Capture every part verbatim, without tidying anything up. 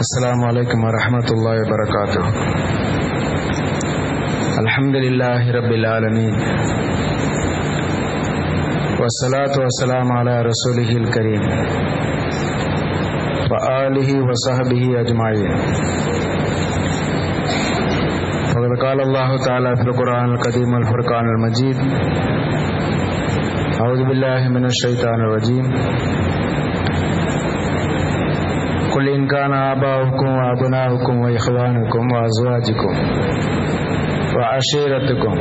السلام عليكم ورحمة الله وبركاته. الحمد لله رب العالمين والصلاة والسلام على رسوله الكريم وآله وصحبه أجمعين. فقد قال الله تعالى في القرآن القديم والفرقان المجيد: أعوذ بالله من الشيطان الرجيم. قل إن كان آباؤكم وأبناؤكم وإخوانكم وأزواجكم وعشيرتكم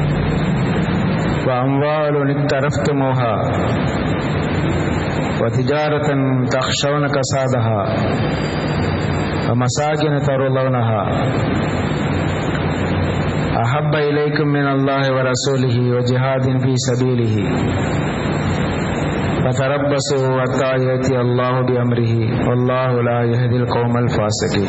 وأموال اقترفتموها وتجارة تخشون كسادها ومساكن ترضونها أحب إليكم من الله ورسوله وجهاد في سبيله فتربصوا حتى يأتي الله بأمره والله لا يهدي القوم الفاسقين.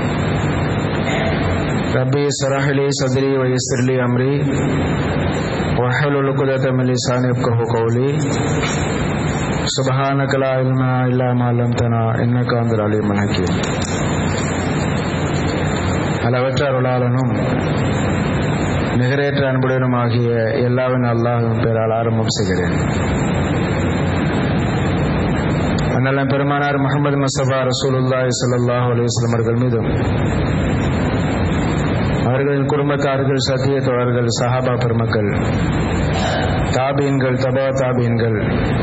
ربي اشرح لي صدري ويسر لي أمري واحلل عقدة من لساني يفقهوا قولي. سبحانك لا علم لنا إلا ما علمتنا إنك أنت العليم الحكيم. அளவற்ற அருளாளனும் நிகரேற்ற அன்புடனுமாகிய எல்லாவின் அல்லாஹ்வின் பெயரால் ஆரம்பம் செய்கிறேன். அண்ணலம் பெருமானார் முஹம்மது முஸ்தபா ரசூலுல்லாஹி ஸல்லல்லாஹு அலைஹி வஸல்லம் அவர்கள் மீதும் அவர்களின் குடும்பத்தார்கள், சத்திய தோழர்கள், சஹாபா பெருமக்கள், தாபீன்கள், தபா தாபீன்கள்,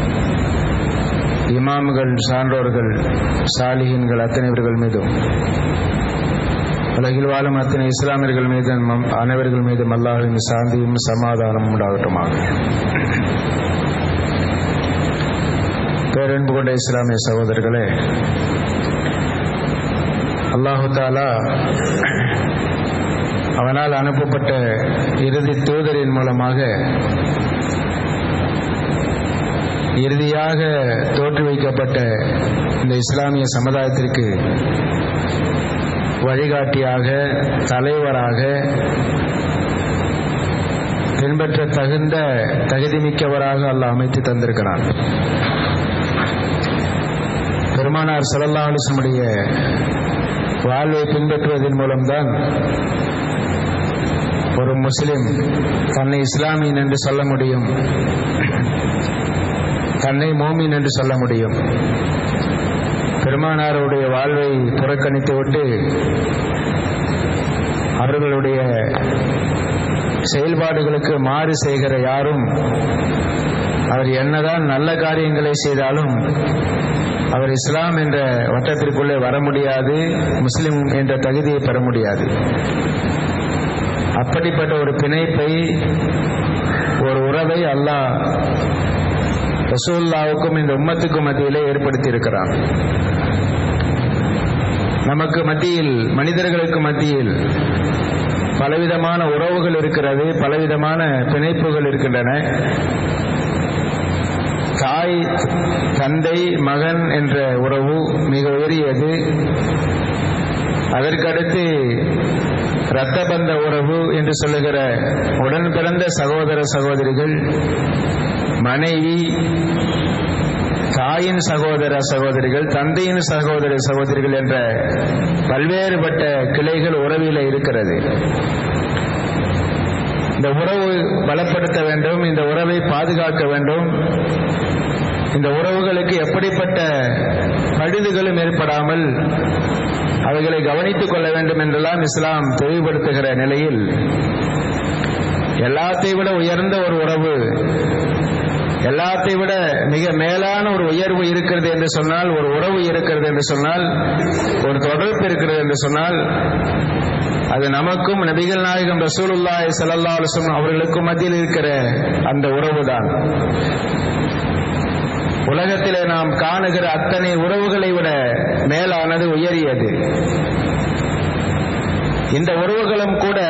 இமாம்கள், சான்றோர்கள், சாலிஹீன்கள் அத்தனைவர்கள் மீதும் உலகில் வாழும் அத்தனை இஸ்லாமியர்கள் மீது அனைவர்கள் மீதும் அல்லாஹ்வின் சாந்தியும் சமாதானமும் உண்டாகட்டுமாக. பேரன்பு கொண்ட இஸ்லாமிய சகோதரர்களே, அல்லாஹு தஆலா அவனால் அனுப்பப்பட்ட இறுதி தூதரின் மூலமாக இறுதியாக தோற்றுவிக்கப்பட்ட இந்த இஸ்லாமிய சமுதாயத்திற்கு வழிகாட்டியாக, தலைவராக, பின்பற்ற தகுந்த தகுதிமிக்கவராக அல்லாஹ் அமைத்து தந்திருக்கிறான். பெருமானார் ஸல்லல்லாஹு அலைஹி வஸல்லம் வாழ்வை பின்பற்றுவதன் மூலம்தான் ஒரு முஸ்லிம் தன்னை இஸ்லாமியன் என்று சொல்ல முடியும், தன்னை மோமின் என்று சொல்ல முடியும். பெருமானாருடைய வாழ்வை புறக்கணித்துவிட்டு அவர்களுடைய செயல்பாடுகளுக்கு மாறு செய்கிற யாரும் அவர் என்னதான் நல்ல காரியங்களை செய்தாலும் அவர் இஸ்லாம் என்ற வட்டத்திற்குள்ளே வர முடியாது, முஸ்லிம் என்ற தகுதியை பெற முடியாது. அப்படிப்பட்ட ஒரு பிணைப்பை, ஒரு உறவை அல்லாஹ் ரசூலுல்லாஹ்வுக்கும் இந்த உம்மத்துக்கும் மத்தியிலே ஏற்படுத்தி இருக்கிறான். நமக்கு மத்தியில், மனிதர்களுக்கு மத்தியில் பலவிதமான உறவுகள் இருக்கிறது, பலவிதமான பிணைப்புகள் இருக்கின்றன. தாய், தந்தை, மகன் என்ற உறவு மிக உயரியது. அதற்கடுத்து இரத்த பந்த உறவு என்று சொல்லுகிற உடன் பிறந்த சகோதர சகோதரிகள், மனைவி, தாயின் சகோதர சகோதரிகள், தந்தையின் சகோதர சகோதரிகள் என்ற பல்வேறுபட்ட கிளைகள் உறவில இருக்கிறது. இந்த உறவு பலப்படுத்த வேண்டும், இந்த உறவை பாதுகாக்க வேண்டும், இந்த உறவுகளுக்கு எப்படிப்பட்ட பழுதுகளும் ஏற்படாமல் அவைகளை கவனித்துக் கொள்ள வேண்டும் என்றெல்லாம் இஸ்லாம் தெளிவுபடுத்துகிற நிலையில் எல்லாத்தை விட உயர்ந்த ஒரு உறவு, எல்லாத்தை விட மிக மேலான ஒரு உயர்வு இருக்கிறது என்று சொன்னால், ஒரு உறவு இருக்கிறது என்று சொன்னால், ஒரு தொடர்பு இருக்கிறது என்று சொன்னால், அது நமக்கும் நபிகள் நாயகம் ரசூலுல்லாஹி ஸல்லல்லாஹு அலைஹி வஸல்லம் அவர்களுக்கும் மத்தியில் இருக்கிற அந்த உறவுதான். உலகத்திலே நாம் காணுகிற அத்தனை உறவுகளை விட மேலானது, உயரியது. இந்த உறவுகளும் கூட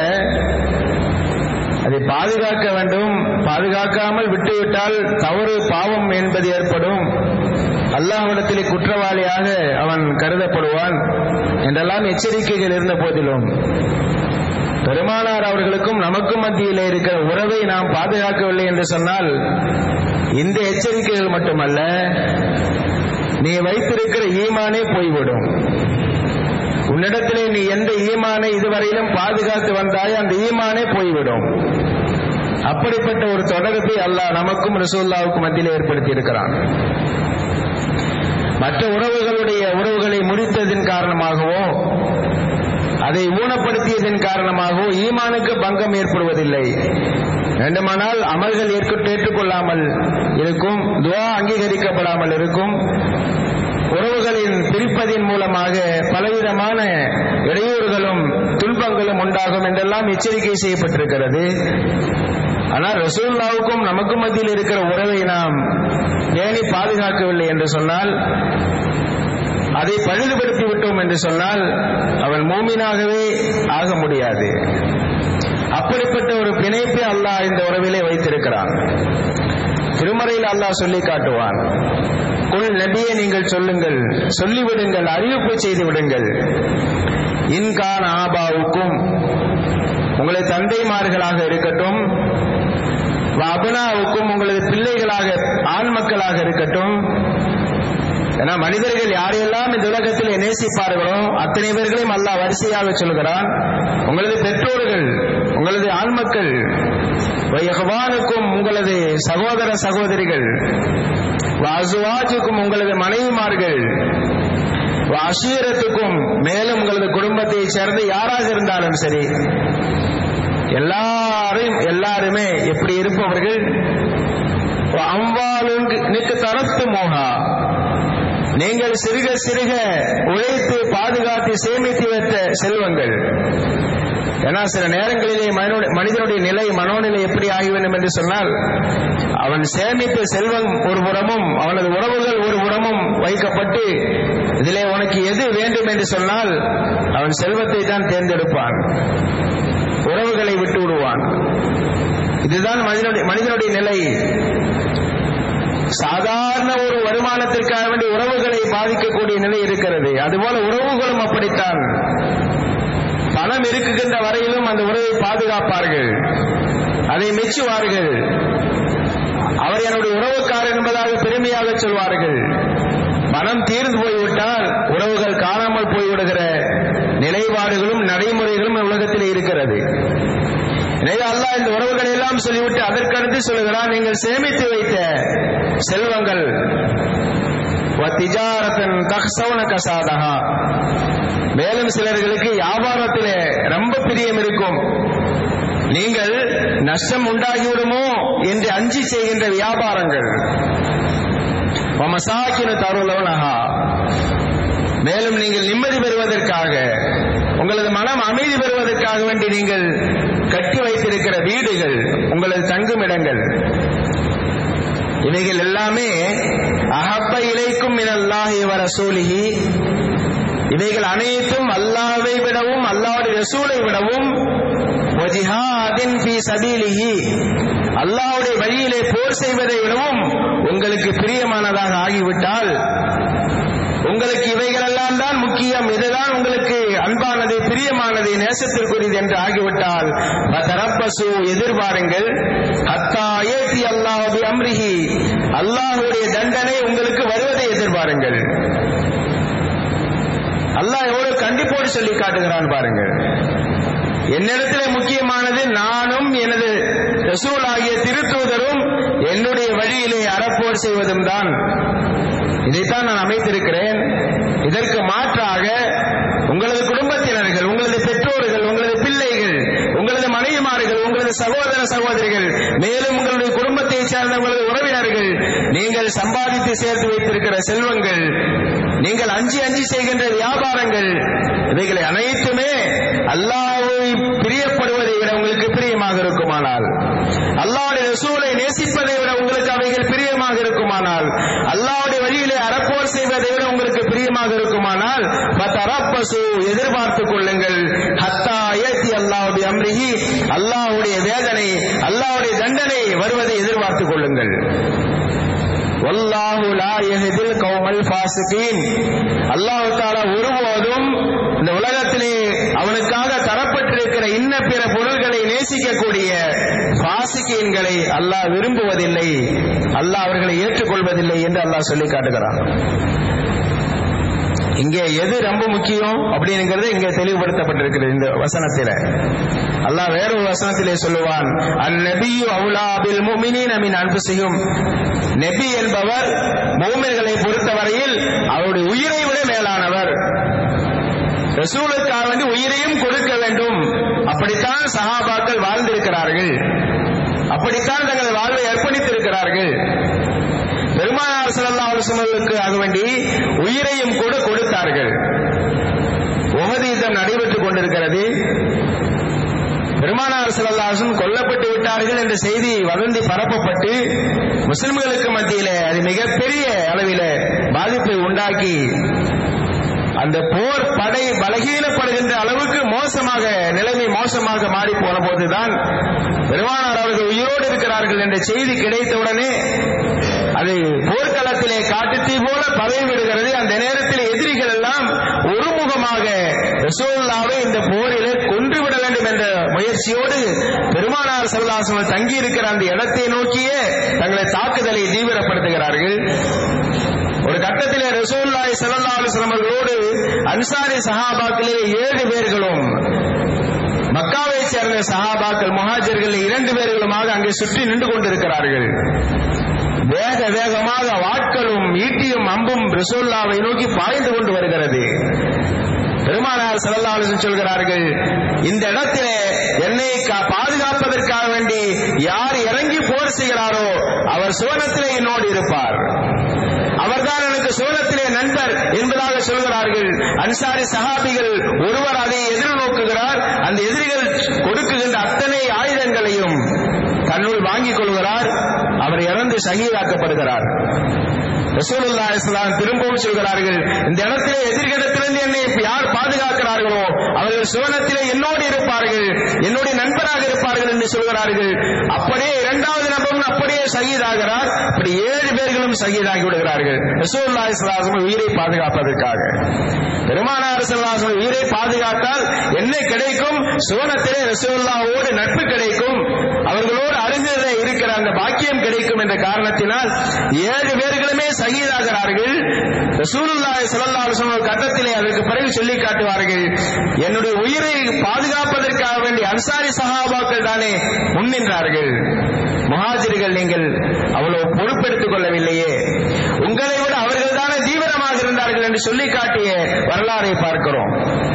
அதை பாதுகாக்க வேண்டும். பாதுகாக்காமல் விட்டுவிட்டால் தவறு, பாவம் என்பது ஏற்படும். அல்லாஹ்விடத்திலே குற்றவாளியாக அவன் கருதப்படுவான் என்றெல்லாம் எச்சரிக்கைகள் இருந்த போதிலும் பெருமானார் அவர்களுக்கும் நமக்கும் மத்தியிலே இருக்கிற உறவை நாம் பாதுகாக்கவில்லை என்று சொன்னால் இந்த எச்சரிக்கைகள் மட்டுமல்ல, நீ வைத்திருக்கிற ஈமானே போய்விடும். உன்னிடத்திலே நீ எந்த ஈமானை இதுவரையிலும் பாதுகாத்து வந்தாய் அந்த ஈமானே போய்விடும். அப்படிப்பட்ட ஒரு தொடர்பை அல்லாஹ் நமக்கும் ரசூலுல்லாஹ்வுக்கும் மத்தியில் ஏற்படுத்தி இருக்கிறான். மற்ற உறவுகளுடைய உறவுகளை முறித்ததின் காரணமாகவோ அதை ஊனப்படுத்தியதன் காரணமாகவோ ஈமானுக்கு பங்கம் ஏற்படுவதில்லை. வேண்டுமானால் அமல்கள் ஏற்றுக்கொள்ளாமல் இருக்கும், துஆ அங்கீகரிக்கப்படாமல் இருக்கும், உறவுகளின் பிரிப்பதின் மூலமாக பலவிதமான இடையூறுகளும் துன்பங்களும் உண்டாகும் என்றெல்லாம் எச்சரிக்கை செய்யப்பட்டிருக்கிறது. ஆனால் ரசூலுல்லாஹ்வுக்கும் நமக்கும் மத்தியில் இருக்கிற உறவை நாம் பேணி பாதுகாக்கவில்லை என்று சொன்னால், அதை பழுதுபடுத்தி விட்டோம் என்று சொன்னால் அவன் மூமினாகவே ஆக முடியாது. அப்படிப்பட்ட ஒரு பிணைப்பை அல்லாஹ் இந்த உறவிலே வைத்திருக்கிறான். திருமறையில் அல்லாஹ் சொல்லி காட்டுவான், குல் நபியே நீங்கள் சொல்லுங்கள், சொல்லிவிடுங்கள், அறிவிப்பு செய்து விடுங்கள், இன்கான் ஆபாவுக்கும் உங்களது தந்தைமார்களாக இருக்கட்டும், அபனாவுக்கும் உங்களது பிள்ளைகளாக ஆண் மக்களாக இருக்கட்டும். ஏன்னா மனிதர்கள் யாரையெல்லாம் இந்த உலகத்தில் நேசிப்பார்களோ அத்தனை பேர்களையும் அல்லாஹ் வரிசையாக சொல்கிறான். உங்களது பெற்றோர்கள், உங்களது ஆண்மக்கள், வயஹ்வானுக்கும் உங்களது சகோதர சகோதரிகள், வஅஸ்வாஜுக்கும் உங்களது மனைவிமார்கள், வஅஷீரத்துக்கும் மேலும் உங்களது குடும்பத்தை சேர்ந்த யாராக இருந்தாலும் சரி, எல்லாரும் எல்லாருமே எப்படி இருப்பவர்கள், அம்வாலுக்கு தரத்து மோகா நீங்கள் சிறுக சிறுக உழைத்து பாதுகாத்து சேமித்து வைத்த செல்வங்கள். ஏன்னா சில நேரங்களிலே மனிதனுடைய நிலை மனோநிலை எப்படி ஆகிவிடும் என்று சொன்னால், அவன் சேமித்த செல்வம் ஒரு புறமும் அவனது உறவுகள் ஒரு புறமும் வைக்கப்பட்டு இதிலே உனக்கு எது வேண்டும் என்று சொன்னால் அவன் செல்வத்தை தான் தேர்ந்தெடுப்பான், உறவுகளை விட்டு விடுவான். இதுதான் மனிதனுடைய மனிதனுடைய நிலை. சாதாரண ஒரு வருமானத்திற்காக வேண்டி உறவுகளை பாதிக்கக்கூடிய நிலை இருக்கிறது. அதுபோல உறவுகளும் அப்படித்தான். பணம் இருக்குகின்ற வரையிலும் அந்த உறவை பாதுகாப்பார்கள், அதை மெச்சுவார்கள், அவர் என்னுடைய உறவுக்காரர் என்பதாக பெருமையாக சொல்வார்கள். பணம் தீர்ந்து போய்விட்டால் உறவுகள் காணாமல் போய்விடுகிற நிலைப்பாடுகளும் நடைமுறைகளும் உலகத்தில் இருக்கிறது. எனவே அல்லாஹ் இந்த உறவுகளை எல்லாம் சொல்லிவிட்டு அதற்கடுத்து சொல்லுகிறான், நீங்கள் சேமித்து வைத்த செல்வங்கள் மேலும் சிலர்களுக்கு வியாபாரத்திலே ரொம்ப பிரியம் இருக்கும். நீங்கள் நஷ்டம் உண்டாகிவிடுமோ என்று அஞ்சி செய்கின்ற வியாபாரங்கள். மேலும் நீங்கள் நிம்மதி பெறுவதற்காக, உங்களது மனம் அமைதி பெறுவதற்காக வேண்டி நீங்கள் கட்டி வைத்திருக்கிற வீடுகள், உங்களது தங்கும் இடங்கள், இவைகள் எல்லாமே அஹப்ப இலைக்கும் மினல்லாஹி வ ரசூலிஹி, இவைகள் அனைத்தும் அல்லாஹ்வை விடவும் அல்லாஹ்வுடைய ரசூலை விடவும் வஜிஹாதின் ஃபீ சபீலிஹி, அல்லாஹ்வுடைய வழியிலே போர் செய்வதை விடவும் உங்களுக்கு பிரியமானதாக ஆகிவிட்டால், உங்களுக்கு இவைகள் எல்லாம் தான் முக்கியம், இதுதான் உங்களுக்கு அன்பானது, பிரியமானது, நேசத்திற்குரியது என்று ஆகிவிட்டால் பதரப்பசு எதிர்பாருங்கள், ஹத்தா ஏத்தி அல்லாஹ் பி அம்ரிஹி, அல்லாஹ்வுடைய தண்டனை உங்களுக்கு வருவதை எதிர்பாருங்கள். அல்லாஹ் எவ்வளவு கண்டிப்போடு சொல்லி காட்டுகிறான் பாருங்கள். என்னிடத்திலே முக்கியமானது நானும் எனது ரசூல் ஆகிய திருத்தூதரும் என்னுடைய வழியிலே அறப்போர் செய்வதும் தான். இதைத்தான் நான் அமைத்திருக்கிறேன். இதற்கு மாற்றாக உங்களது குடும்பத்தினர்கள், உங்களது பெற்றோர்கள், உங்களது பிள்ளைகள், உங்களது மனைவிமார்கள், உங்களது சகோதர சகோதரிகள், மேலும் உங்களுடைய குடும்பத்தை சேர்ந்த உங்களது உறவினர்கள், நீங்கள் சம்பாதித்து சேர்த்து வைத்திருக்கிற செல்வங்கள், நீங்கள் அஞ்சி அஞ்சி செய்கின்ற வியாபாரங்கள், இவைகளை அனைத்துமே அல்லாஹ்வை பிரியப்படுவதை விட உங்களுக்கு பிரியமாக இருக்குமானால், அல்லாஹ்வுடைய ரசூலை நேசிப்பதை விட உங்களுக்கு அவைகள் பிரியமாக இருக்குமானால், அல்லாஹ்வுடைய வழியிலே அறப்போர் செய்வதை விட உங்களுக்கு பிரியமாக இருக்குமானால் பதரப்பசு எதிர்பார்த்துக் கொள்ளுங்கள், ஹத்தா ஏத்தி அல்லாஹ் பி அம்ரிஹி, அல்லாஹ்வுடைய வேதனை, அல்லாஹ்வுடைய தண்டனை வருவதை எதிர்பார்த்துக் கொள்ளுங்கள். வல்லாஹு லா யஹ்தில் கௌமல் ஃபாஸிகீன், அல்லாஹ் தஆலா ஒருபோதும் இந்த உலகத்திலே அவனுக்காக தரப்பட்டிருக்கிற இன்ன பிற பொருள்களை நேசிக்கக்கூடிய ஃபாஸிகீன்களை அல்லாஹ் விரும்புவதில்லை, அல்லாஹ் அவர்களை ஏற்றுக்கொள்வதில்லை என்று அல்லாஹ் சொல்லி காட்டுகிறான். இங்கே எது ரொம்ப முக்கியம் அப்படிங்கிறது இங்கே தெளிவுபடுத்தப்பட்டிருக்கிறது இந்த வசனத்தில. அல்லாஹ் வேற ஒரு வசனத்திலே சொல்லுவான், அந்நபியு அவுலா பில் முஃமினீன மின் அன்ஃபுஸிஹிம். நபி என்பவர் முஃமின்களை பொறுத்தவரையில் அவருடைய உயிரை விட மேலானவர். ரசூலுக்காக வேண்டி உயிரையும் கொடுக்க வேண்டும். அப்படித்தான் சஹாபாக்கள் வாழ்ந்திருக்கிறார்கள், அப்படித்தான் தங்கள் வாழ்வை அர்ப்பணித்திருக்கிறார்கள். பெருமானார் ஸல்லல்லாஹு அலைஹி வஸல்லம் ஆக வேண்டி உயிரையும் கூட கொடுத்தார்கள். உஹது யுத்தம் நடைபெற்றுக் கொண்டிருக்கிறது. பெருமானார் ஸல்லல்லாஹு அலைஹி வஸல்லம் கொல்லப்பட்டு விட்டார்கள் என்ற செய்தி வதந்தி பரப்பப்பட்டு முஸ்லிம்களுக்கு மத்தியிலே அது மிகப்பெரிய அளவிலே பாதிப்பை உண்டாக்கி அந்த போர் படை பலகீனப்படுகின்ற அளவுக்கு மோசமாக நிலைமை மோசமாக மாறி போன போதுதான் பெருமானார் அவர்கள் உயிரோடு இருக்கிறார்கள் என்ற செய்தி கிடைத்தவுடனே அது போர்க்களத்திலே காட்டுத்தீ போல பதவி விடுகிறது. அந்த நேரத்தில் எதிரிகள் எல்லாம் ஒருமுகமாக ரசூலுல்லாஹ்வை இந்த போரிலே கொன்றுவிட வேண்டும் என்ற முயற்சியோடு பெருமானார் ஸல்லல்லாஹு அலைஹி வஸல்லம் தங்கி இருக்கிற அந்த இடத்தை நோக்கியே தங்களை தாக்குதலை தீவிரப்படுத்துகிறார்கள். ஒரு கட்டத்திலே ரசூலுல்லாஹி ஸல்லல்லாஹு அலைஹி வஸல்லம் அவர்களோடு அன்சாரி சஹாபாக்களே ஏழு பேர்களும் மக்காவை சேர்ந்த சஹாபாக்கள் முஹாஜிர்கள் இரண்டு பேர்களுமாக அங்கே சுற்றி நின்று கொண்டிருக்கிறார்கள். வேக வேகமாக வாட்களும் ஈட்டியும் அம்பும் ரசூலுல்லாஹ்வை நோக்கி பாய்ந்து கொண்டு வருகிறது. பெருமானார் ஸல்லல்லாஹு அலைஹி வஸல்லம் சொல்கிறார்கள், இந்த இடத்திலே என்னை பாதுகாப்பதற்காக வேண்டி யார் இறங்கி போர் செய்கிறாரோ அவர் சுவனத்திலே என்னோடு இருப்பார், அவர்தான் எனக்கு சுவனத்திலே நண்பர் என்பதாக சொல்கிறார்கள். அன்சாரி சஹாபிகள் ஒருவர் அதை எதிர்நோக்குகிறார். அந்த எதிரிகள் கொடுக்குகின்ற அத்தனை ஆயுதங்களையும் தன்னுள் வாங்கிக் கொள்கிறார். அவர் இறந்து ஷஹீதாக்கப்படுகிறார். ரசூலுல்லாஹி ஸல்லல்லாஹு அலைஹி வஸல்லம் திரும்பவும் சொல்கிறார்கள், இந்த இடத்திலே எதிர்களிடத்திலிருந்து என்னை யார் பாதுகாக்கிறார்களோ அவர்கள் சுவனத்திலே என்னோடு இருப்பார்கள், என்னுடைய நண்பராக இருப்பார்கள் என்று சொல்கிறார்கள். அப்படியே இரண்டாவது நபரும் அப்படியே ஷஹீதாகிறார். அப்படி ஏழு பேர்களும் ஷஹீதாகி விடுகிறார்கள் ரசூலுல்லாஹி ஸல்லல்லாஹு அலைஹி வஸல்லம் உயிரை பாதுகாப்பதற்காக. பெருமானார் ஸல்லல்லாஹு அலைஹி வஸல்லம் உயிரை பாதுகாத்தால் என்ன கிடைக்கும்? சுவனத்திலே ரசூலுல்லாஹ்வோடு நட்பு கிடைக்கும், அவர்களோடு அருகிலே இருக்கிற அந்த பாக்கியம் கிடைக்கும் என்ற காரணத்தினால் ஏழு பேர்களுமே ஷஹீதாகிறார்கள். ரசூலுல்லாஹி ஸல்லல்லாஹு அலைஹி வஸல்லம் கட்டத்திலே அதற்கு பிறகு சொல்லி காட்டுவார்கள், என்னுடைய உயிரை பாதுகாப்பதற்காக வேண்டிய அன்சாரி சஹாபாக்கள் தானே முன்னின்றார்கள், முஹாஜிர்கள் நீங்கள் அவ்வளவு பொறுப்பெடுத்துக் கொள்ளவில்லையே, உங்களை விட அவர்கள் தானே தீவிரமாக இருந்தார்கள் என்று சொல்லி காட்டிய வரலாறை பார்க்கிறோம்.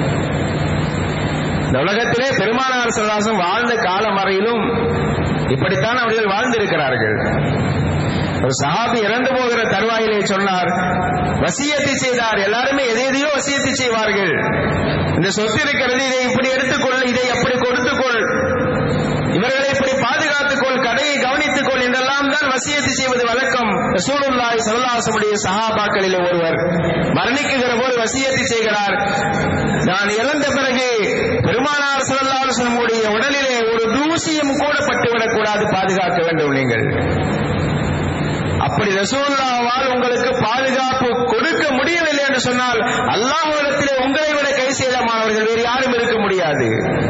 இந்த உலகத்திலே பெருமானார் ஸல்லல்லாஹு அலைஹி வஸல்லம் வாழ்ந்த காலம் வரையிலும் இப்படித்தான் அவர்கள் வாழ்ந்திருக்கிறார்கள். ஒரு சஹாபி இறந்து போகிற தருவாயிலே சொன்னார், வசியத்தை செய்தார். எல்லாருமே எதை எதையோ வசியத்தை செய்வார்கள். இந்த சொத்து இருக்கிறது, இதை இப்படி எடுத்துக்கொள், இதை அப்படி கொடுத்துக்கொள், இவர்களை இப்படி பாதுகாத்துக்கொள், கடையை கவனித்துக்கொள் என்றெல்லாம் தான் வசியத்தை செய்வது வழக்கம். ரசூலுல்லாஹி ஸல்லல்லாஹு அலைஹி வஸல்லம் சஹாபாக்களிலே ஒருவர் மரணிக்குகிற போது வசியத்தை செய்கிறார், நான் இறந்த பிறகு பெருமானார் ஸல்லல்லாஹு அலைஹி வஸல்லம் உடைய உடலிலே ஒரு தூசியும் கூட பட்டுவிடக் கூடாது, பாதுகாக்க வேண்டும் நீங்கள். அப்படி ரசூலுல்லாஹ்வால் உங்களுக்கு பாதுகாப்பு கொடுக்க முடியவில்லை என்று சொன்னால் அல்லாஹ்விடத்திலே உங்களை விட கை சேதமானவர்கள் வேறு யாரும் இருக்க முடியாது.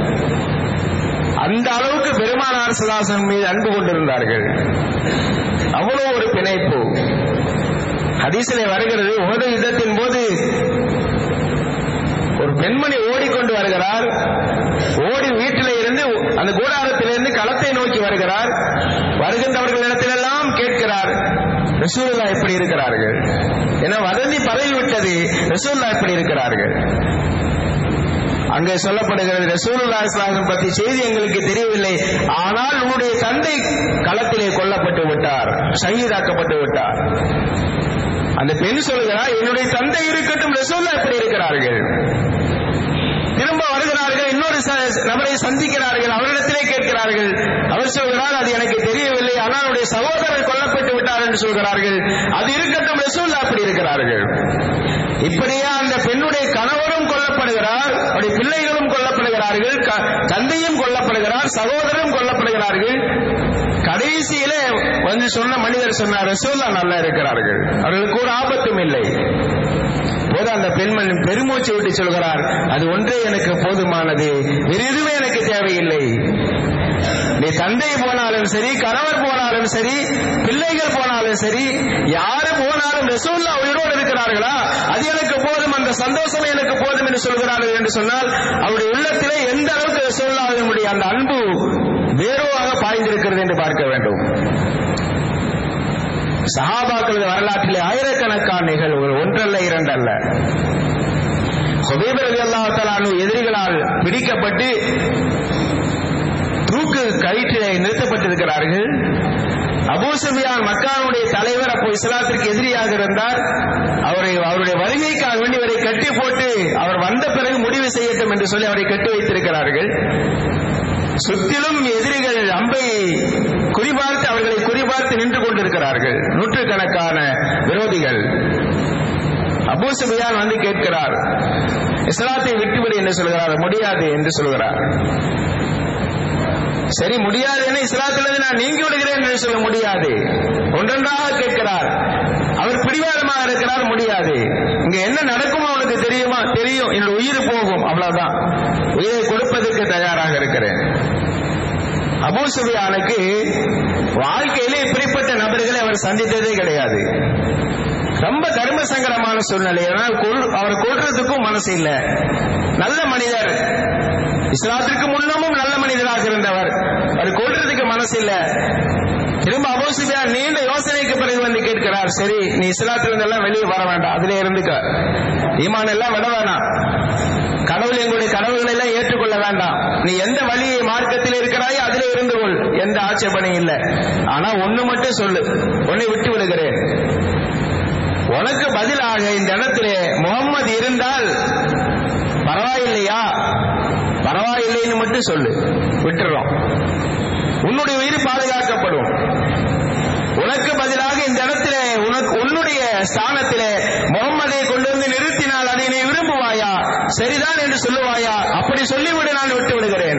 அந்த அளவுக்கு பெருமானார் ஸல்லல்லாஹு அலைஹி வஸல்லம் மீது அன்பு கொண்டிருந்தார்கள். அவ்வளவு ஒரு பிணைப்பு. ஹதீஸிலே வருகிறது, உஹது யுத்தத்தின் போது ஒரு பெண்மணி ஓடிக்கொண்டு வருகிறார். ஓடி வீட்டிலே இருந்து அந்த கூடாரத்திலிருந்து களத்தை நோக்கி வருகிறார். வருகின்றவர்களிடத்திலெல்லாம் கேட்கிறார், ரசூலுல்லாஹ் எப்படி இருக்கிறார்கள்? என வதந்தி பரவிவிட்டது, ரசூலுல்லாஹ் எப்படி இருக்கிறார்கள்? அங்கே சொல்லப்படுகிறது, ரசூலுல்லாஹி ஸல்லல்லாஹு அலைஹி வஸல்லம் பற்றி செய்தி எங்களுக்கு தெரியவில்லை, ஆனால் உன்னுடைய தந்தை களத்திலே கொல்லப்பட்டு விட்டார், ஷஹீதாக்கப்பட்டு விட்டார். அந்த பெண் சொல்கிறார், என்னுடைய தந்தை இருக்கட்டும், ரசூலுல்லாஹ் எப்படி இருக்கிறார்கள்? திரும்ப வருகிறார்கள், இன்னொரு நபரை சந்திக்கிறார்கள், அவரிடத்திலே கேட்கிறார்கள். அவர் சொல்கிறார், அது எனக்கு தெரியவில்லை, ஆனால் அவருடைய சகோதரர் கொல்லப்பட்டு விட்டார் என்று சொல்கிறார்கள். அது இருக்கட்டும், ரசூலுல்லாஹ் அப்படி இருக்கிறார்கள். இப்படியே அந்த பெண்ணுடைய கணவரும் கொல்லப்படுகிறார், அவருடைய பிள்ளைகளும் கொல்லப்படுகிறார்கள், தந்தையும் கொல்லப்படுகிறார், சகோதரரும் கொல்லப்படுகிறார்கள். கடைசியிலே வந்து சொன்ன மனிதர் சொன்னார், ரசூலுல்லாஹ் நல்லா இருக்கிறார்கள், அவர்களுக்கு ஒரு ஆபத்தும் இல்லை. போது அந்த பெண்மணி பெருமூச்சு விட்டு சொல்கிறார், அது ஒன்றே எனக்கு போதுமானது, வேறு எதுவுமே எனக்கு தேவையில்லை. நீ தந்தை போனாலும் சரி, கணவர் போனாலும் சரி, பிள்ளைகள் போனாலும் சரி, யாரு போனாலும் ரசூலுல்லாஹ் உயிரோடு இருக்கிறார்களா, அது எனக்கு போதும், அந்த சந்தோஷம் எனக்கு போதும் என்று சொல்கிறார்கள் என்று சொன்னால் அவருடைய உள்ளத்திலே எந்த அளவுக்கு ரசூலுல்லாஹ்வுடைய அந்த அன்பு வேரோவாக பாய்ந்திருக்கிறது என்று பார்க்க வேண்டும். சஹாபாக்கள் வரலாற்றிலே ஆயிரக்கணக்கான நிகழ்வுகள், ஒன்றல்ல இரண்டல்ல. ஹுபைப் ரலியல்லாஹு தஆலா அன்ஹு எதிரிகளால் பிடிக்கப்பட்டு தூக்கு கயிற்றிலே நிறுத்தப்பட்டிருக்கிறார்கள். அபூ சுஃபியான் மக்காவுடைய தலைவர், அப்போ இஸ்லாத்திற்கு எதிரியாக இருந்தார். அவரை அவருடைய வருகைக்காக வேண்டி அவரை கட்டி போட்டு அவர் வந்த பிறகு முடிவு செய்யட்டும் என்று சொல்லி அவரை கட்டி வைத்திருக்கிறார்கள். சுற்றிலும் எதிரிகள் அம்பை குறிபார்த்து அவர்களை குறிபார்த்து நின்று கொண்டிருக்கிறார்கள், நூற்றுக்கணக்கான விரோதிகள். அபூ சுஃபியான் வந்து கேட்கிறார், இஸ்லாத்தை விட்டுவிடு என்று சொல்கிறார். முடியாது என்று சொல்கிறார். சரி, முடியாது என இஸ்லாத்திலிருந்து நான் நீங்கி விடுகிறேன் என்று சொல்ல முடியாது. ஒன்றொன்றாக கேட்கிறார். அவர் பிடிவாதமாக இருக்கிறார். முடியாது. இங்க என்ன நடக்குமோ அவனுக்கு தெரியுமா? தெரியும். என்னுடைய உயிர் போகும், அவ்வளவுதான். உயிரை கொடுப்பதற்கு தயாராக இருக்கிறேன். அபூ சுஃபியானுக்கு வாழ்க்கையிலே இப்படிப்பட்ட நபர்களை அவர் சந்தித்ததே கிடையாது. ரொம்ப தர்ம சங்கடமான சூழ்நிலை. அவரை கொல்றதுக்கும் மனசு இல்லை. நல்ல மனிதர், இஸ்லாத்திற்கு முன்னமும் நல்ல மனிதராக இருந்தவர். அவர் கொல்றதுக்கு மனசு இல்லை. திரும்ப அபூ சுஃபியான் நீண்ட யோசனைக்கு பிறகு வந்து கேட்கிறார், சரி நீ இஸ்லாத்திலிருந்து எல்லாம் வெளியே வர வேண்டாம், அதிலே இருந்துக்க, ஈமான் எல்லாம் விட வேண்டாம், கடவுள் எங்களுடைய கடவுள்களை எல்லாம் ஏற்றுக்கொள்ள வேண்டாம், நீ எந்த வழியை மார்க்கத்தில் இருக்கிறாயோ அதிலே இருந்து கொள், எந்த ஆட்சேபனையும் இல்லை. ஆனா ஒண்ணு மட்டும் சொல்லு, உன்னை விட்டு விடுகிறேன். உனக்கு பதிலாக இந்த இடத்திலே முகம்மது இருந்தால் பரவாயில்லையா? பரவாயில்லைன்னு மட்டும் சொல்லு, விட்டுறோம், உன்னுடைய உயிர் பாதுகாக்கப்படும். உனக்கு பதிலாக இந்த இடத்திலே உனக்கு உன்னுடைய ஸ்தானத்திலே முகம்மதை கொண்டு வந்து நிறுத்தினால் அதை நீ விரும்புவாயா? சரிதான் என்று சொல்லுவாயா? அப்படி சொல்லிவிடு, நான் விட்டு விடுகிறேன்.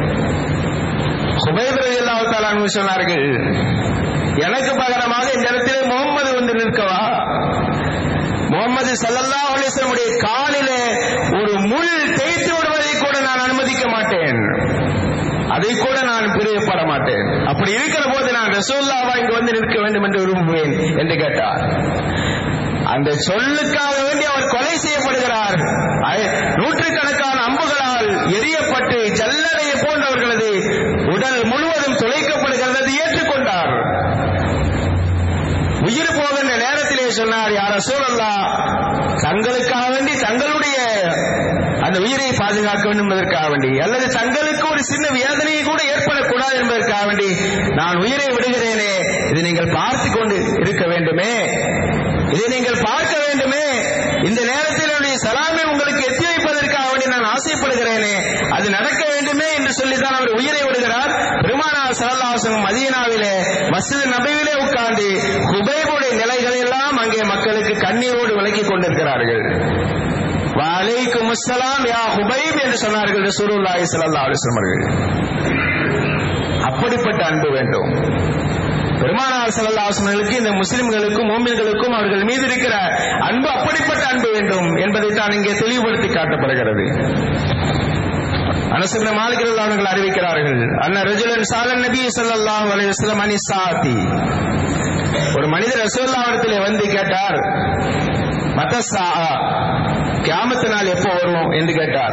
ஹுபைப் ரலியல்லாஹு தஆலா அன்ஹு சொன்னார்கள், எனக்கு பகரமாக இந்த இடத்திலே முகம்மது வந்து நிற்கவா? முகம்மது ஸல்லல்லாஹு அலைஹி வஸல்லம் உடைய காலிலே ஒரு முள் தேய்த்து விடுவதை கூட நான் அனுமதிக்க மாட்டேன், அதை கூட நான் பிரியப்பட மாட்டேன். அப்படி இருக்கிற போது நான் ரசூலுல்லாஹ்வா இங்கு வந்து நிற்க வேண்டும் என்று விரும்புவேன் என்று கேட்டார். அந்த சொல்லுக்காக வேண்டி அவர் கொலை செய்யப்படுகிறார். நூற்றுக்கணக்கான அம்புகளால் எரியப்பட்டு ஜல்லடையை போன்றவர்களது உடல் முழுவதும் துளைக்கப்படுகிறது. அதை ஏற்றுக்கொண்டார். உயிர் போகின்ற நேரத்திலே சொன்னார், யா ரசூலல்லாஹ், தங்களுக்காக வேண்டி தங்களுடைய அந்த உயிரை பாதுகாக்க வேண்டும் என்பதற்காக வேண்டி, அல்லது தங்களுக்கு ஒரு சின்ன வேதனையை கூட ஏற்படக்கூடாது என்பதற்காக வேண்டி நான் உயிரை விடுகிறேனே, இதை நீங்கள் பார்த்து கொண்டு இருக்க வேண்டுமே, இதை நீங்கள் பார்க்க வேண்டுமே, இந்த நேரத்தில் என்னுடைய சலாமை உங்களுக்கு எத்தி வைப்பதற்காக வேண்டி நான் ஆசைப்படுகிறேனே, அது நடக்க வேண்டுமே என்று சொல்லித்தான் அவர் உயிரை விடுகிறார். பெருமானார் ஸல்லல்லாஹு அலைஹி வஸல்லம் மதீனாவிலே மஸ்ஜித் நபவியிலே உட்கார்ந்து ஹுபைபுடைய நிலைகள் எல்லாம் அங்கே மக்களுக்கு கண்ணீரோடு விளக்கிக் கொண்டிருக்கிறார்கள். வலைக்கும் அஸ்ஸலாம் யா ஹுபைப் என்று சொன்னார்கள் ரசூலுல்லாஹி ஸல்லல்லாஹு அலைஹி வஸல்லம் அவர்கள். அப்படிப்பட்ட அன்பு வேண்டும். பெருமானார் ஸல்லல்லாஹு அலைஹி வஸல்லம் இந்த முஸ்லிம்களுக்கும் மூமின்களுக்கும் அவர்கள் மீது இருக்கிற அன்பு அப்படிப்பட்ட அன்பு வேண்டும் என்பதை தான் இங்கே தெளிவுபடுத்தி காட்டப்படுகிறது. அனஸ் இப்னு மாலிக் ரலியல்லாஹு அன்ஹு அறிவிக்கிறார்கள், அன்ன ரஜுலன் ஸாலன் நபி ஸல்லல்லாஹு அலைஹி வஸல்லம் அனி ஸாத்தி, ஒரு மனிதர் ரசூலுல்லாஹ் இடத்திலே வந்து கேட்டார், மத்தஸா, கியாமத் நாள் எப்போ வரும் என்று கேட்டார்.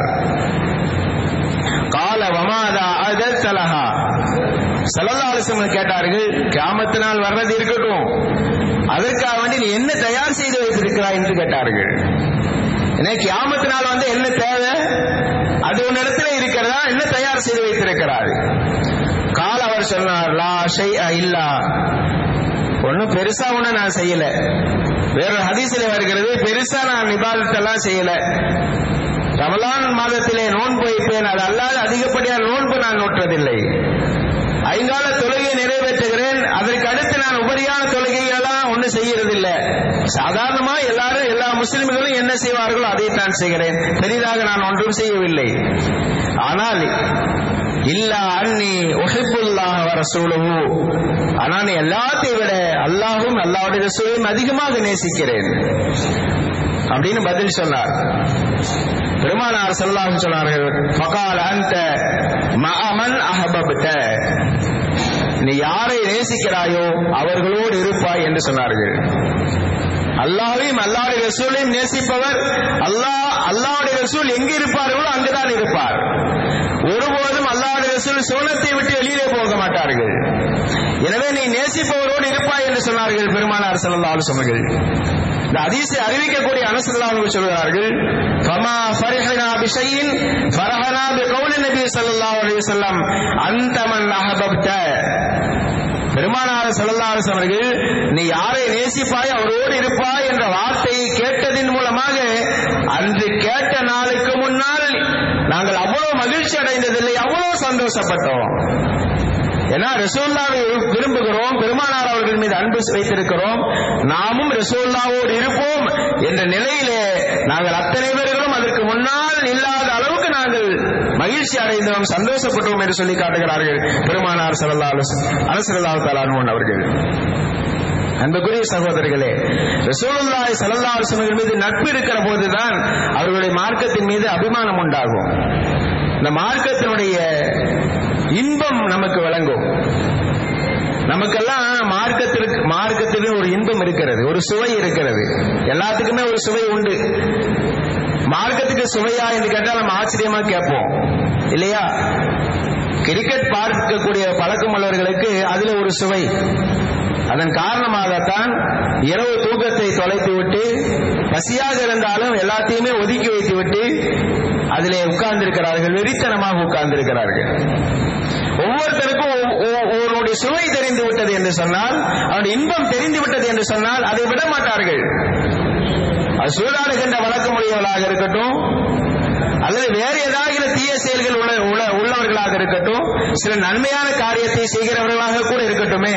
கால வமாதா அதத்தலஹா, ஸல்லல்லாஹு அலைஹி வஸல்லம் கேட்டார்கள், கியாமத் நாள் வர்றது இருக்கட்டும், அதற்காக வேண்டி நீ என்ன தயார் செய்து வைத்திருக்கிறாய் என்று கேட்டார்கள். ஏன்னா கியாமத் நாள் வந்து என்ன தேவை, அது ஒரு இடத்துல இருக்கிறதா, என்ன தயார் செய்து வைத்திருக்கிறார்? கால அவர் சொன்னார், லா ஷைஅ இல்லா, ஒன்னும் பெருசா ஒண்ணு நான் செய்யல. வேறொரு ஹதீஸிலே வருகிறது, பெருசா நான் இபாதத் எல்லாம் செய்யல. ரமலான் மாதத்திலே நோன்பு வைப்பேன், அது அல்லாத அதிகப்படியான நோன்பு நான் நோற்றதில்லை. ஐங்கால தொழுகையை நிறைவேற்றுகிறேன், அதற்கு அடுத்து நான் உபரியான தொழுகைகளெல்லாம் ஒண்ணு செய்யறதில்லை. சாதாரணமா எல்லாரும் எல்லா முஸ்லிம்களும் என்ன செய்வார்களோ அதை நான் செய்கிறேன், பெரிதாக நான் ஒன்றும் செய்யவில்லை. ஆனால் இல்லா அன்னி உஹிப்புல்லாஹ் வ ரசூலுஹு, ஆனால் எல்லாத்தையும் விட அல்லாஹ்வும் அல்லாஹ்வுடைய ரசூலையும் அதிகமாக நேசிக்கிறேன் அப்படின்னு பதில் சொன்னார். பெருமானார் ஸல்லல்லாஹு அலைஹி சொன்னார்கள், ஃபகால அன்த மஅமன் அஹபப்த, நீ யாரை நேசிக்கிறாயோ அவர்களோடு இருப்பாய் என்று சொன்னார்கள். அல்லாஹ்வையும் அல்லாஹ்வுடைய ரசூலையும் நேசிப்பவர் அல்லாஹ் அல்லாஹ்வுடைய ரசூல் எங்கே இருப்பார்களோ அங்குதான் இருப்பார். ஒருபோதும் அல்லாஹ்வுடைய ரசூல் சோனத்தை விட்டு வெளியிலே போக மாட்டார்கள். எனவே நீ நேசிப்பவரோடு இருப்பாய் என்று சொன்னார்கள் பெருமானார் ஸல்லல்லாஹு அலைஹி வஸல்லம். இந்த ஹதீஸை அறிவிக்கக்கூடிய அனஸ் ரலியல்லாஹு அன்ஹு சொல்கிறார்கள், ஃபமா ஃபரிஹனா பிஷைஇன் ஃபரஹனா பிகௌலி நபி ஸல்லல்லாஹு அலைஹி வஸல்லம் அன்த மன் அஹபப்த. பெருமானார் ஸல்லல்லாஹு அலைஹி வஸல்லம் அவர்கள் நீ யாரை நேசிப்பாய் அவரோடு இருப்பாய் என்ற வார்த்தையை கேட்டதின் மூலமாக அன்று கேட்ட நாளுக்கு முன்னால் நாங்கள் அவ்வளவு மகிழ்ச்சி அடைந்ததில்லை, அவ்வளவு சந்தோஷப்பட்டோம். ஏன்னா ரசூலுல்லாஹ்வை விரும்புகிறோம், பெருமானார் அவர்கள் மீது அன்பு வைத்திருக்கிறோம், நாமும் ரசூலுல்லாஹ்வோடு இருப்போம் என்ற நிலையிலே நாங்கள் அத்தனை பேர்களும் அதற்கு முன்னால் இல்லாத அளவுக்கு நாங்கள் மகிழ்ச்சி அடைந்தோம், சந்தோஷப்பட்டோம் என்று சொல்லி காட்டுகிறார்கள் பெருமானார் ஸல்லல்லாஹு அலைஹி வஸல்லம் அனஸ் ரலியல்லாஹு தஆலா அன்ஹு அவர்கள். அன்புக்குரிய சகோதரர்களே, ரசூலுல்லாஹி ஸல்லல்லாஹு அலைஹி வஸல்லம் மீது நட்பு இருக்கிற போதுதான் அவர்களுடைய மார்க்கத்தின் மீது அபிமானம் உண்டாகும். இந்த மார்க்கத்தினுடைய இன்பம் நமக்கு விளங்கும். நமக்கெல்லாம் மார்க்கத்திற்கு மார்க்கத்திற்கு ஒரு இன்பம் இருக்கிறது, ஒரு சுவை இருக்கிறது. எல்லாத்துக்குமே ஒரு சுவை உண்டு. மார்க்கத்துக்கு சுவையா என்று கேட்டால் நம்ம ஆச்சரியமா கேட்போம் இல்லையா? கிரிக்கெட் பார்க்கக்கூடிய பழக்கம் உள்ளவர்களுக்கு அதுல ஒரு சுவை. அதன் காரணமாகத்தான் இரவு தூக்கத்தை தொலைத்து விட்டு பசியாக இருந்தாலும் எல்லாத்தையுமே ஒதுக்கி வைத்து விட்டு அதிலே உட்கார்ந்திருக்கிறார்கள், வெறித்தனமாக உட்கார்ந்திருக்கிறார்கள். ஒவ்வொருத்தருக்கும் ஒருவருடைய சுவை தெரிந்து விட்டது என்று சொன்னால், அவருடைய இன்பம் தெரிந்து விட்டது என்று சொன்னால் அதை விட மாட்டார்கள். அது சூதாடுகின்ற வழக்கமுடையவர்களாக இருக்கட்டும், அல்லது வேறு ஏதாவது தீய செயல்கள் உள்ள உள்ளவர்களாக இருக்கட்டும், சில நன்மையான காரியத்தை செய்கிறவர்களாக கூட இருக்கட்டுமே,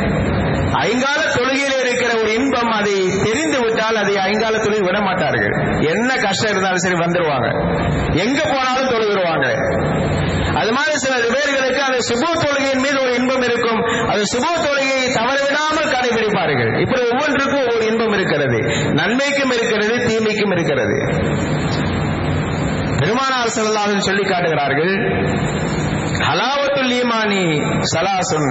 ஐங்கால தொழுகையில் இருக்கிற ஒரு இன்பம் அதை தெரிந்து விட்டால் அதை ஐங்கால தொழுகை விட மாட்டார்கள். என்ன கஷ்டம் இருந்தாலும் சரி வந்துருவாங்க, எங்க போனாலும் தொழுகிறாங்க. அது மாதிரி சில பேர்களுக்கு அந்த சுப தொழுகையின் மீது ஒரு இன்பம் இருக்கும், அது சுப தொழுகையை தவறவிடாமல் கடைபிடிப்பார்கள். இப்படி ஒவ்வொன்றுக்கும் ஒரு இன்பம் இருக்கிறது, நன்மைக்கும் இருக்கிறது, தீமைக்கும் இருக்கிறது. பெருமானார் ஸல்லல்லாஹு அலைஹி வஸல்லம் சொல்லி காட்டுகிறார்கள், ஹலாவத்துல் ஈமானி ஸலாசுன்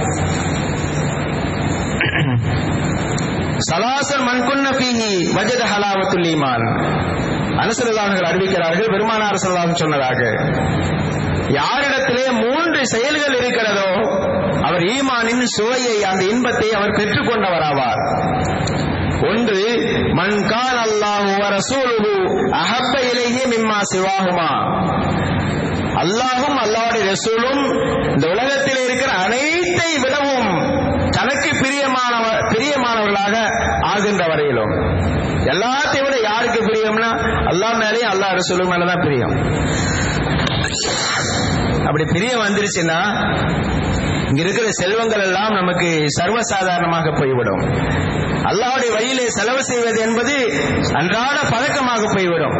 சலாசன் மன்குன்ன ஃபீஹி வஜத ஹலாவத்துல் ஈமான். அனஸ் ரலியல்லாஹு அன்ஹு அறிவிக்கிறார்கள், பெருமானார் ஸல்லல்லாஹு அலைஹி வஸல்லம் சொன்னதாக, யாரிடத்திலே மூன்று செயல்கள் இருக்கிறதோ அவர் ஈமானின் சுவையை, அந்த இன்பத்தை அவர் பெற்றுக் கொண்டவராவார். ஒன்று, மன் கான அல்லாஹு வ ரசூலுஹு அஹப்ப இலைஹி மிம்மா சிவாஹுமா, அல்லாஹும் அல்லாஹ்வுடைய ரசூலும் இந்த உலகத்தில் இருக்கிற அனைத்தை விடவும் தனக்கு பிரியமானவ பிரியமானவர்களாக ஆகின்ற வரையிலும். எல்லாத்தையும் விட யாருக்கு பிரியம்னா அல்லாஹ் மேலேயும் அல்லாஹ் ரசூல் மேலதான் பிரியம். அப்படி பிரியம் வந்துருச்சுன்னா இங்க இருக்கிற செல்வங்கள் எல்லாம் நமக்கு சர்வசாதாரணமாக போய்விடும். அல்லாஹ்வுடைய வழியிலே செலவு செய்வது என்பது அன்றாட பழக்கமாக போய்விடும்.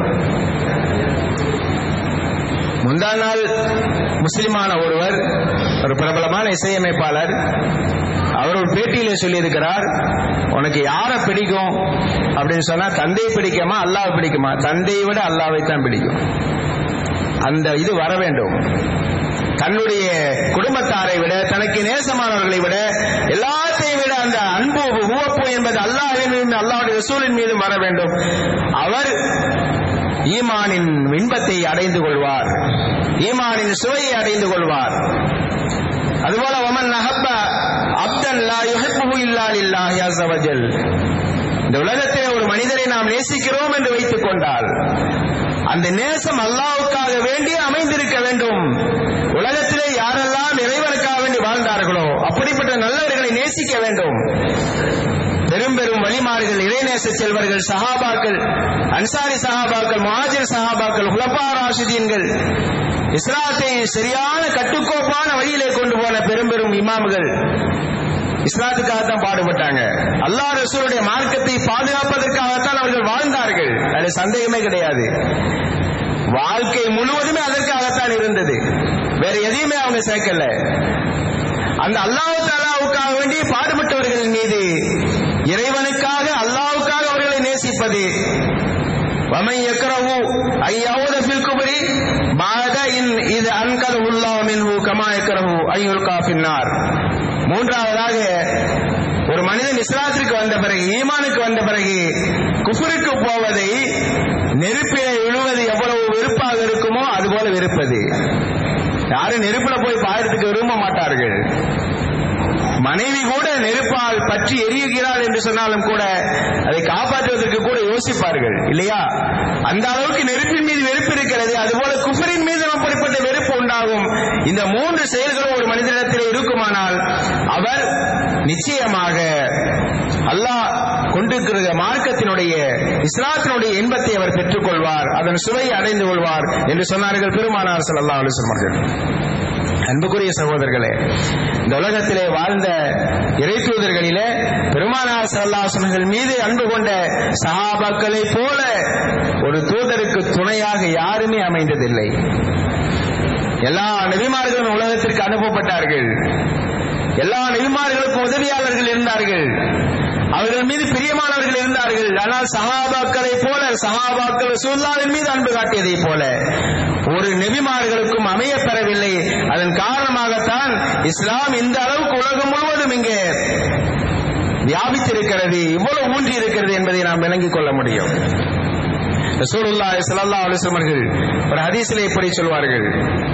முந்தா நாள் முஸ்லிமான ஒருவர், ஒரு பிரபலமான இசையமைப்பாளர், அவர் ஒரு பேட்டியில சொல்லியிருக்கிறார், உனக்கு யாரை பிடிக்கும் அப்படின்னு சொன்னா தந்தையை பிடிக்குமா அல்லாஹ்வை பிடிக்குமா? தந்தையை விட அல்லாஹ்வை தான் பிடிக்கும். அந்த இது வர வேண்டும். தன்னுடைய குடும்பத்தாரை விட, தனக்கு நேசமானவர்களை விட, எல்லாத்தையும் விட அந்த அன்பு உவப்பு என்பது அல்லாஹ்வின் மீது, அல்லாஹ்வுடைய ரசூலின் மீது வர வேண்டும். அவர் ஈமானின் இன்பத்தை அடைந்து கொள்வார், ஈமானின் சுவையை அடைந்து கொள்வார். அதுபோல வமன் அஹப்ப அப்தன் லா யுஹிப்புஹு இல்லா லில்லாஹி அஸ்ஸ வஜல், இந்த உலகத்திலே ஒரு மனிதரை நாம் நேசிக்கிறோம் என்று வைத்துக் கொண்டால் அந்த நேசம் அல்லாஹ்வுக்காக வேண்டி அமைந்திருக்க வேண்டும். உலகத்திலே யாரெல்லாம் இறைவனுக்காக வேண்டி வாழ்ந்தார்களோ அப்படிப்பட்ட நல்லவர்களை நேசிக்க வேண்டும். பெரும் பெரும் வழிமார்கள், இறைநேச செல்வர்கள், சஹாபாக்கள், அன்சாரி சஹாபாக்கள், முஹாஜிர் சஹாபாக்கள், குலஃபா ராஷிதீன்கள், இஸ்லாத்தை சரியான கட்டுக்கோப்பான வழியிலே கொண்டு போன பெரும் பெரும் இமாம்கள் இஸ்லாத்துக்காகத்தான் பாடுபட்டாங்க. அல்லாஹ் ரசூலுடைய மார்க்கத்தை பாதுகாப்பதற்காகத்தான் அவர்கள் வாழ்ந்தார்கள், அதில் சந்தேகமே கிடையாது. வாழ்க்கை முழுவதுமே அதற்காகத்தான் இருந்தது, வேற வேற எதையுமே அவங்க சேர்க்கல. அந்த அல்லாஹ் தஆலாவுக்காக வேண்டி பாடுபட்டவர்கள் மீது, இறைவனுக்காக அல்லாஹ்வுக்காக அவர்களை நேசிப்பது. وَمَن يَكْرَهُ أَن يَعُودَ فِي الْكُفْرِ بَعْدَ إِذْ إِذْ أَنْقَذَهُ اللَّهُ مِنْهُ كَمَا يَكْرَهُ أَن يُلْقَى فِي النَّارِ. மூன்றாவதாக, ஒரு மனிதன் இஸ்லாத்திற்கு வந்த பிறகு, ஈமானுக்கு வந்த பிறகு குஃப்ருக்கு போவதை, நெருப்பிலே விழுவது எவ்வளவு வெறுப்பாக இருக்குமோ அதுபோல வெறுப்பது. யாரும் நெருப்புல போய் பாயறதுக்கு விரும்ப மாட்டார்கள். மனைவி கூட நெருப்பால் பற்றி எரியுகிறாள் என்று சொன்னாலும் கூட அதை காப்பாற்றுவதற்கு கூட யோசிப்பார்கள் இல்லையா? அந்த அளவுக்கு நெருப்பின் மீது வெறுப்பு இருக்கிறது. அதுபோல குஃபரின் மீது அப்படிப்பட்ட வெறுப்பு உண்டாகும். இந்த மூன்று செயல்களும் ஒரு மனிதனிடத்தில் இருக்குமானால் அவர் நிச்சயமாக அல்லாஹ் கொண்டிருக்கிற மார்க்கத்தினுடைய, இஸ்லாத்தினுடைய இன்பத்தை அவர் பெற்றுக் கொள்வார், அதன் சுவையை அடைந்து கொள்வார் என்று சொன்னார்கள் பெருமானார் ஸல்லல்லாஹு அலைஹி வஸல்லம் அவர்கள். அன்புக்குரிய சகோதரர்களே, இந்த உலகத்திலே வாழ்ந்த இறை தூதர்களிலே பெருமானார் ஸல்லல்லாஹு அலைஹி வஸல்லம் மீது அன்பு கொண்ட சஹாபாக்களை போல ஒரு தூதருக்கு துணையாக யாருமே அமைந்ததில்லை. எல்லா நபிமார்களும் உலகத்திற்கு அனுப்பப்பட்டார்கள். எல்லா நபிமார்களுக்கும் உதவியாளர்கள் இருந்தார்கள், அவர்கள் மீது பிரியமானவர்கள் இருந்தார்கள். ஆனால் சஹாபாக்களை போல, சஹாபாக்கள் ரசூலுல்லாஹின் மீது அன்பு காட்டியதை போல ஒரு நபிமார்களுக்கும் அமைய பெறவில்லை. அதன் காரணமாகத்தான் இஸ்லாம் இந்த அளவுக்கு உலகம் முழுவதும் இங்கே வியாபித்திருக்கிறது, இவ்வளவு ஊன்றி இருக்கிறது என்பதை நாம் விளங்கிக் கொள்ள முடியும். ரசூலுல்லாஹி ஸல்லல்லாஹு அலைஹி வஸல்லம் அவர்கள் ஒரு ஹதீஸிலே இப்படி சொல்வார்கள்.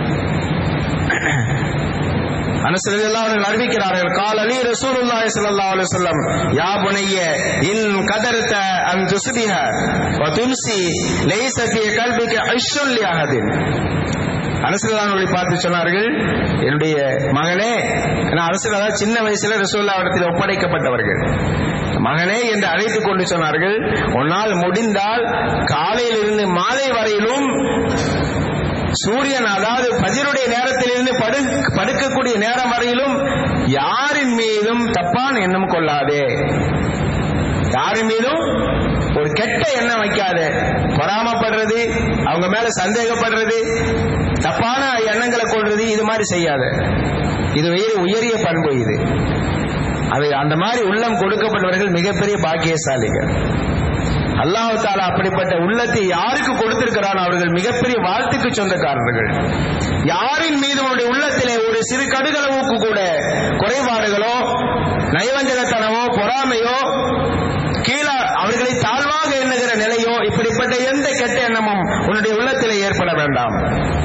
அனஸ் ரலியல்லாஹு அன்ஹு அறிவிக்கிறார்கள், கால அலி ரசூலுல்லாஹி ஸல்லல்லாஹு அலைஹி வஸல்லம், யா புனைய இன் கதர்த அன் துஸ்பிஹ வ தும்சி லைஸ ஃபீ கல்பிக ஐஷுன் லி அஹதின். அனஸ் ரலியல்லாஹு அன்ஹு பார்த்து சொன்னார்கள், என்னுடைய மகனே, அரசர் அதாவது சின்ன வயசுல ரசூலுல்லாஹ் இடத்தில் ஒப்படைக்கப்பட்டவர்கள், மகனே என்று அழைத்துக் கொண்டு சொன்னார்கள், உன்னால் முடிந்தால் காலையிலிருந்து மாலை வரையிலும் சூரியன், அதாவது ஃபஜ்ருடைய நேரத்திலிருந்து படு படுக்கக்கூடிய நேரம் வரையிலும் யாரின் மீதும் தப்பான எண்ணம் கொள்ளாதே, யாரின் மீதும் ஒரு கெட்ட எண்ணம் வைக்காதே, பொறாமப்படுறது, அவங்க மேல சந்தேகப்படுறது, தப்பான எண்ணங்களை கொள்றது, இது மாதிரி செய்யாத. இது உயரிய பண்பு. இது அது அந்த மாதிரி உள்ளம் கொடுக்கப்பட்டவர்கள் மிகப்பெரிய பாக்கியசாலிகள். அல்லாஹ் தஆலா அப்படிப்பட்ட உள்ளத்தை யாருக்கு கொடுத்திருக்கிறான் அவர்கள் மிகப்பெரிய வாழ்த்துக்கு சொந்தக்காரர்கள். யாரின் மீது உங்களுடைய உள்ளத்திலே ஒரு சிறு கடுகளவுக்கு கூட குறைபாடுகளோ, நயவஞ்சகத்தனமோ, பொறாமையோ, கீழே அவர்களை தாழ்வாக எண்ணுகிற நிலையோ, இப்படிப்பட்ட எந்த கெட்ட எண்ணமும் உன்னுடைய உள்ளத்திலே ஏற்பட வேண்டாம்.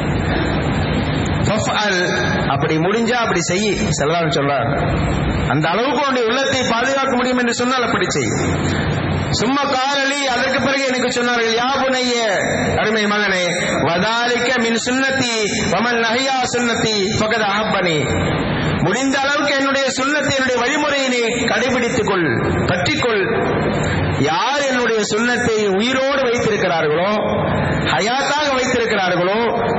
அப்படி முடிஞ்சா அப்படி செய் செல்லாம் சொல்றார். அந்த அளவுக்கு உன்னுடைய உள்ளத்தை பாதுகாக்க முடியும் என்று சொன்னால் அப்படி செய். சும்மா காலலி, அதற்கு பிறகு எனக்கு சொன்னார்கள், யா புனைய, அருமை மகனே, வதாலிக்க மின் சுன்னத்தி வமன் நஹியா சுன்னத்தி ஃபகத் அஹப்பனி. முடிந்த அளவுக்கு என்னுடைய சுன்னத்தை, என்னுடைய வழிமுறையினை கடைபிடித்துக் கொள், பற்றிக்கொள். யார் என்னுடைய சுன்னத்தை உயிரோடு வைத்திருக்கிறார்களோ, ஹயாத்தாக வைத்திருக்கிறார்களோ,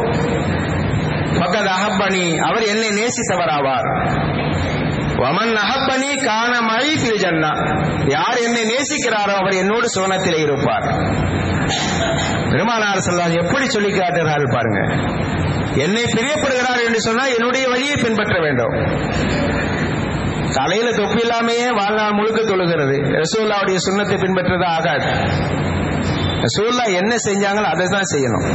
ஃபகத் அஹப்பனி, அவர் என்னை நேசித்தவராவார். வமன் அஹப்பனி கான மை ஃபில் ஜன்னா, யார் என்னை நேசிக்கிறாரோ அவர் என்னோடு சுவனத்திலே இருப்பார். பெருமானார் ஸல்லல்லாஹு எப்படி சொல்லி காட்டுகிறார்கள் பாருங்க. என்னை பிரியப்படுகிறார் என்று சொன்னால் என்னுடைய வழியை பின்பற்ற வேண்டும். தலையில தொப்பி இல்லாமையே வாழ்நாள் முழுக்க தொழுகிறது, ரசூலுல்லாஹ்வுடைய சுன்னத்தை பின்பற்றதா ஆகாது. ரசூலுல்லாஹ் என்ன செஞ்சாங்களோ அதை தான் செய்யணும்.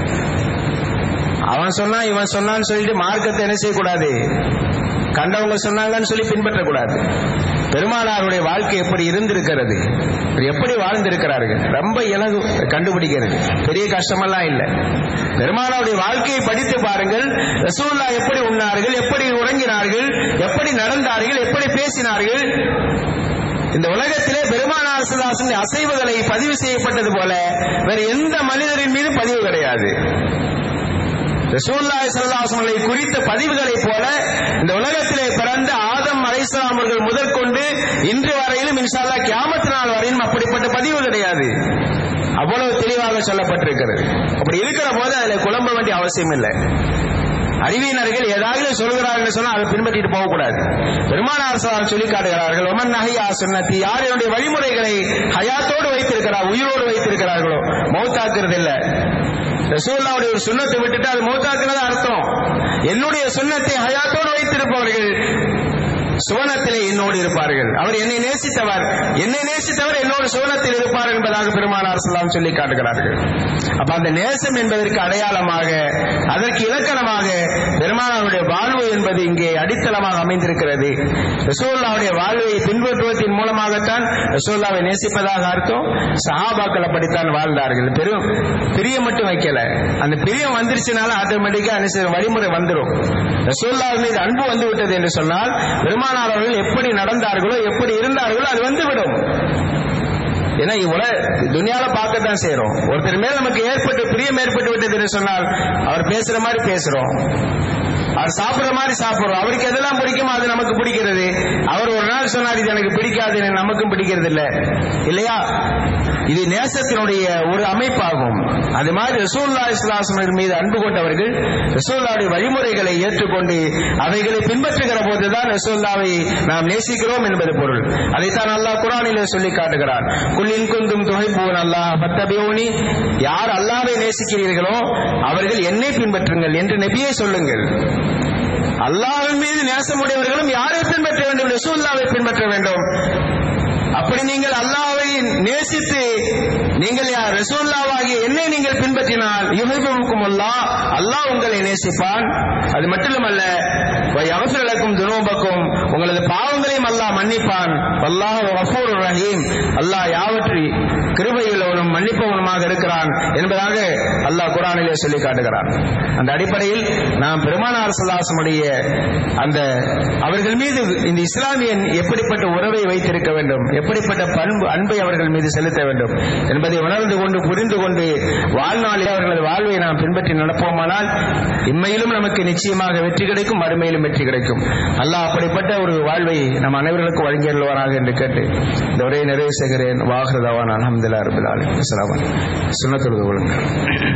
அவன் சொன்னா இவன் சொன்னான்னு சொல்லிட்டு மார்க்கத்தை என்ன செய்யக்கூடாது, கண்டவங்க சொன்னாங்கன்னு சொல்லி பின்பற்றக்கூடாது. பெருமானாருடைய வாழ்க்கை எப்படி இருந்திருக்கிறது, எப்படி வாழ்ந்திருக்கிறார்கள், ரொம்ப இலகு கண்டுபிடிக்கிறது, பெரிய கஷ்டமெல்லாம் இல்லை. பெருமானாருடைய வாழ்க்கையை படித்து பாருங்கள். ரசூலுல்லாஹ் எப்படி உண்ணார்கள், எப்படி உறங்கினார்கள், எப்படி நடந்தார்கள், எப்படி பேசினார்கள். இந்த உலகத்திலே பெருமானார் ஸல்லல்லாஹு அலைஹி வஸல்லம் அசைவுகளை பதிவு செய்யப்பட்டது போல வேறு எந்த மனிதரின் மீது பதிவு கிடையாது. ரசூலுல்லாஹி ஸல்லல்லாஹு அலைஹி வஸல்லம் குறித்த பதிவுகளை போல இந்த உலகத்திலே பிறந்த ஆதம் அலைஹிஸ்ஸலாம் அவர்கள் முதற்கொண்டு இன்று வரையிலும் இன்ஷா அல்லாஹ் கியாமத் நாள் வரையிலும் அப்படிப்பட்ட பதிவு கிடையாது. அவ்வளவு தெளிவாக சொல்லப்பட்டிருக்கிறது. அப்படி இருக்கிற போது அதில் குழம்ப வேண்டிய அவசியம் இல்லை. அறிவியினர்கள் ஏதாவது சொல்கிறார்கள் சொன்னால் அதை பின்பற்றிட்டு போகக்கூடாது. பெருமானார் ஸல்லல்லாஹு சொல்லி காட்டுகிறார்கள், ஒமன் நஹியா சுன்னத்தி, யார் என்னுடைய வழிமுறைகளை ஹயாத்தோடு வைத்திருக்கிறார், உயிரோடு வைத்திருக்கிறார்களோ, மௌத்தாக்குறது இல்லை. ரசூலுல்லாஹ்வுடைய ஒரு சுன்னத்தை விட்டுட்டு அது மௌத்தாக்குனது அர்த்தம். என்னுடைய சுன்னத்தை ஹயாத்தோடு வைத்திருப்பவர்கள் சுவனத்திலே என்னோடு இருப்பார்கள். அவர் என்னை நேசித்தவர், என்னை நேசித்தவர் என்னோடு சுவனத்தில் இருப்பார் என்பதாக பெருமானார் ஸல்லல்லாஹு அலைஹி சொல்லி காட்டுகிறார்கள். அப்ப அந்த நேசம் என்பதற்கு அடையாளமாக, அதற்கு இலக்கணமாக பெருமானாருடைய வாழ்வு என்பது இங்கே அடித்தளமாக அமைந்திருக்கிறது. ரசூலுல்லாஹ்வுடைய வாழ்வை பின்பற்றுவதன் மூலமாகத்தான் ரசூலுல்லாஹ்வை நேசிப்பதாக அர்த்தம். சஹாபாக்கள் அப்படித்தான் வாழ்ந்தார்கள். பெரும் பிரியம் மட்டும் வைக்கல. அந்த பிரியம் வந்துருச்சுனால ஆட்டோமேட்டிக்கா அனுசரி வழிமுறை வந்துடும். ரசூலுல்லாஹ் மீது அன்பு வந்து விட்டது என்று சொன்னால் பெருமானார் அவர்கள் எப்படி நடந்தார்களோ எப்படி இருந்தார்களோ அது வந்துவிடும். ஏன்னா இவ்வளவு துனியால பார்க்கத்தான் செய்யறோம். ஒருத்தர் மேல் நமக்கு ஏற்பட்டு பிரியம் ஏற்பட்டு விட்டது என்று சொன்னால் அவர் பேசுற மாதிரி பேசுறோம், அவர் சாப்பிடுற மாதிரி சாப்பிடுறோம். அவருக்கு எதெல்லாம் பிடிக்குமோ அது நமக்கு பிடிக்கிறது. அவர் ஒரு நாள் சொன்னார் இது எனக்கு பிடிக்காது, நமக்கும் பிடிக்கிறது இல்லை இல்லையா? இது நேசத்தினுடைய ஒரு அமைப்பாகும். அது மாதிரி ரசூலுல்லாஹி ஸல்லல்லாஹு அலைஹி வஸல்லம் மீது அன்பு கொண்டவர்கள் ரசூலுல்லாஹ்வுடைய வழிமுறைகளை ஏற்றுக்கொண்டு அவைகளை பின்பற்றுகிற போதுதான் ரசூலுல்லாஹ்வை நாம் நேசிக்கிறோம் என்பது பொருள். அதைத்தான் அல்லாஹ் குர்ஆனிலே சொல்லி காட்டுகிறான். குல் இன் குன்தும் துஹிப்பூன அல்லாஹ் ஃபத்தபிஊனி, யார் அல்லாஹ்வை நேசிக்கிறீர்களோ அவர்கள் என்னை பின்பற்றுங்கள் என்று நபியே சொல்லுங்கள். அல்லாஹ்வின் மீது நேசமுடையவர்களும் யாரை பின்பற்ற வேண்டும்? ரசூலுல்லாஹ்வை பின்பற்ற வேண்டும். அப்படி நீங்கள் அல்லாஹ்வை நேசித்து நீங்கள் யார் ரசூலுல்லாஹ்வாகிய என்னை நீங்கள் பின்பற்றினால் யுஹிப்புக்குமுல்லாஹ், அல்லாஹ் உங்களை நேசிப்பான். அது மட்டுமல்ல வயக்ஃபிர் லக்கும் துனூபக்கும், உங்களது பாவங்களையும் அல்லாஹ் மன்னிப்பான். வல்லாஹு கஃபூருர் ரஹீம், அல்லாஹ் யாவற்றை கிருபையுள்ளவனும் மன்னிப்பவனுமாக இருக்கிறான் என்பதாக அல்லாஹ் குர்ஆனிலே சொல்லி காட்டுகிறான். அந்த அடிப்படையில் நாம் பெருமானார் ஸல்லல்லாஹு அலைஹி வஸல்லம் அந்த அவர்கள் மீது இந்த இஸ்லாமியன் எப்படிப்பட்ட உறவை வைத்திருக்க வேண்டும், எப்படிப்பட்ட பண்பு அன்பை அவர்கள் மீது செலுத்த வேண்டும் என்பதை உணர்ந்து கொண்டு புரிந்து கொண்டு வாழ்நாளில் அவர்களது வாழ்வை நாம் பின்பற்றி நடப்போமானால் இம்மையிலும் நமக்கு நிச்சயமாக வெற்றி கிடைக்கும், மறுமையிலும் வெற்றி கிடைக்கும். அல்லாஹ் அப்படிப்பட்ட ஒரு வாழ்வை நம் அனைவர்களுக்கும் வழங்கியுள்ளவராக என்று கேட்டு இந்த உரையை நிறைவு செய்கிறேன். வாஹிரு தஅவானா அல்ஹம்துலில்லாஹி ரப்பில் ஆலமீன். அஸ்ஸலாமு அலைக்கும். சுன்னத்துல் கொள்ளுங்கள்.